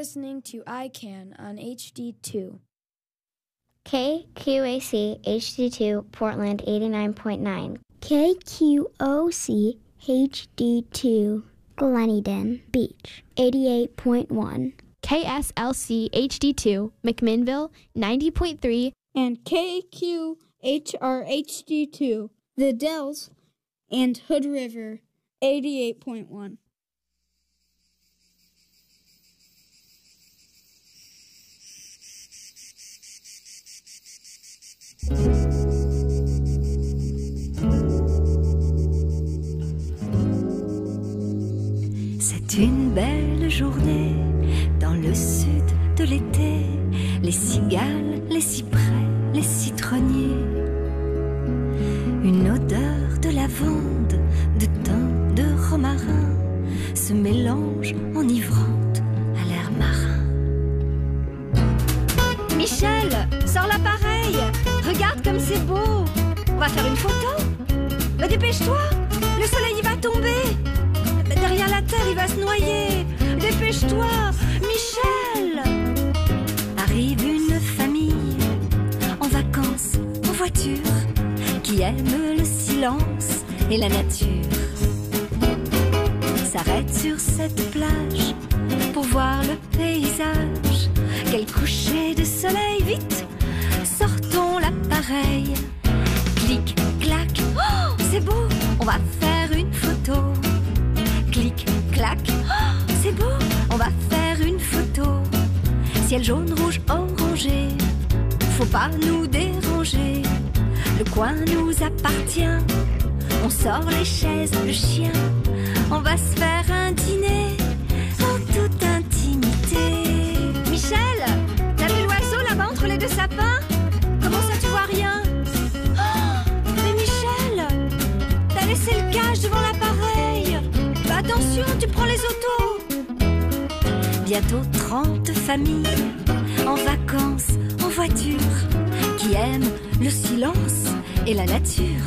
listening to ICANN on HD2. KQAC HD2 Portland 89.9. KQOC HD2 Gleneden Beach 88.1. KSLC HD2 McMinnville 90.3. And KQHR HD2 The Dells and Hood River 88.1. C'est une belle journée dans le sud de l'été. Les cigales, les cyprès, les citronniers. Une odeur de lavande, de thym, de romarin se mélange enivrante à l'air marin. Michel, sors l'appareil. Regarde comme c'est beau. On va faire une photo. Mais dépêche-toi, le soleil il va tomber. Derrière la terre, il va se noyer. Dépêche-toi, Michel. Arrive une famille en vacances, en voiture, qui aime le silence et la nature. S'arrête sur cette plage pour voir le paysage. Quel coucher de soleil, vite, sortons l'appareil. Clic, clac, oh, c'est beau, on va faire une photo. Clic, clac, oh, c'est beau, on va faire une photo. Ciel jaune, rouge, orangé, faut pas nous déranger. Le coin nous appartient, on sort les chaises, le chien. On va se faire un dîner en toute intimité. Michel, t'as vu l'oiseau là-bas entre les deux sapins? Comment ça tu vois rien? Oh, mais Michel, t'as laissé le gage devant l'appareil. Bah attention, tu prends les autos. Bientôt 30 familles en vacances, en voiture, qui aiment le silence et la nature.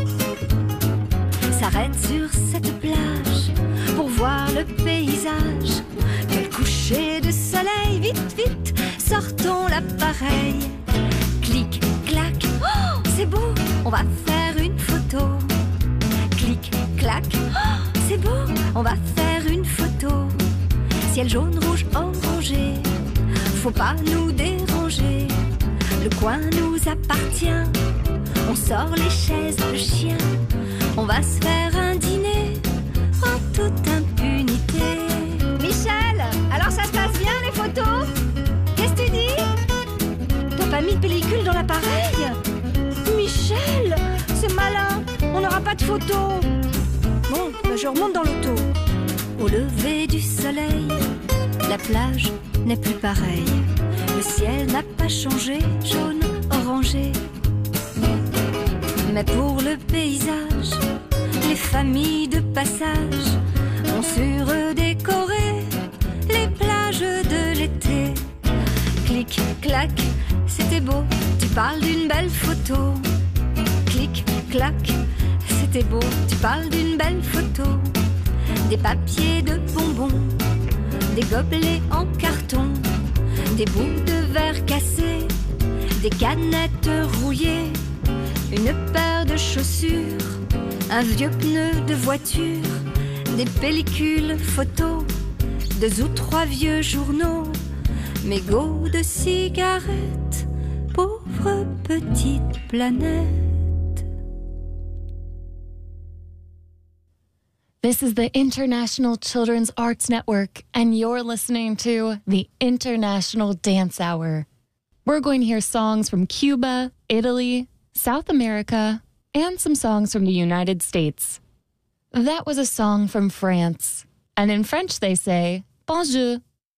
S'arrête sur cette plage pour voir le paysage. Quel coucher de soleil, vite, vite, sortons l'appareil. Clic, clac, oh, c'est beau, on va faire une photo. Clic, clac, oh, c'est beau, on va faire une photo. Ciel jaune, rouge, orangé, faut pas nous déranger. Le coin nous appartient, on sort les chaises, le chien. On va se faire un dîner en toute impunité. Michel, alors ça se passe bien les photos? Qu'est-ce que tu dis? T'as pas mis de pellicule dans l'appareil? Michel, c'est malin, on n'aura pas de photos. Bon, ben je remonte dans l'auto. Au lever du soleil, la plage n'est plus pareille. Le ciel n'a pas changé, jaune, orangé. Mais pour le paysage, les familles de passage ont surdécoré les plages de l'été. Clic, clac, c'était beau, tu parles d'une belle photo. Clic, clac, c'était beau, tu parles d'une belle photo. Des papiers de bonbons, des gobelets en carton, des bouts de verre cassés, des canettes rouillées, une paire de chaussures, un vieux pneu de voiture, des pellicules photos, 2 ou 3 vieux journaux, mégots de cigarettes, pauvre petite planète. This is the International Children's Arts Network, and you're listening to the International Dance Hour. We're going to hear songs from Cuba, Italy, South America, and some songs from the United States. That was a song from France, and in French they say, bonjour.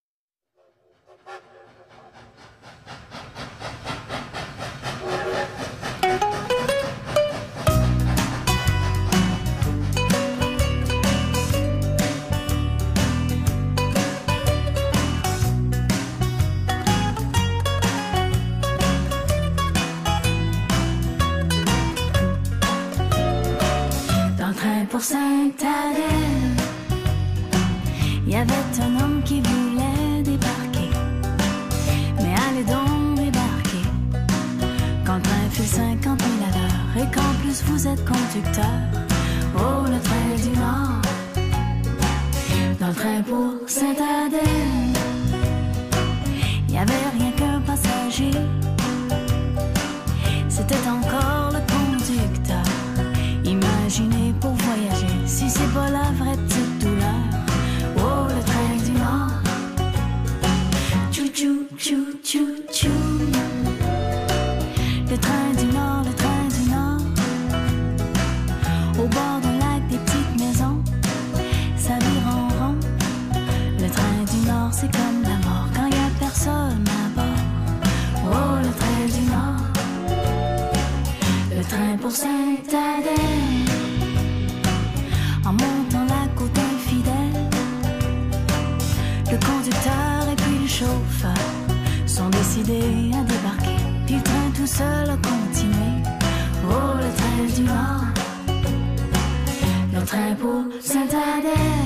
Pour Sainte-Adèle, il y avait un homme qui voulait débarquer. conducteur. Oh, le train du Nord. Dans le train pour Sainte-Adèle, y avait rien qu'un passager. C'était encore le conducteur. Imaginez pour voyager, si c'est pas la vraie petite douleur. Oh, le train du Nord. Tchou tchou tchou tchou tchou. Le train du Nord, le train du Nord. Au bord d'un lac, des petites maisons, ça vire en rond. Le train du Nord, c'est comme la mort quand y a personne à bord. Oh, le train du Nord. Le train pour Sainte-Adèle. En montant la côte infidèle, le conducteur et puis le chauffeur sont décidés à débarquer. Puis le train tout seul a continué. Oh, le train du Nord. Le train pour Sainte-Adèle.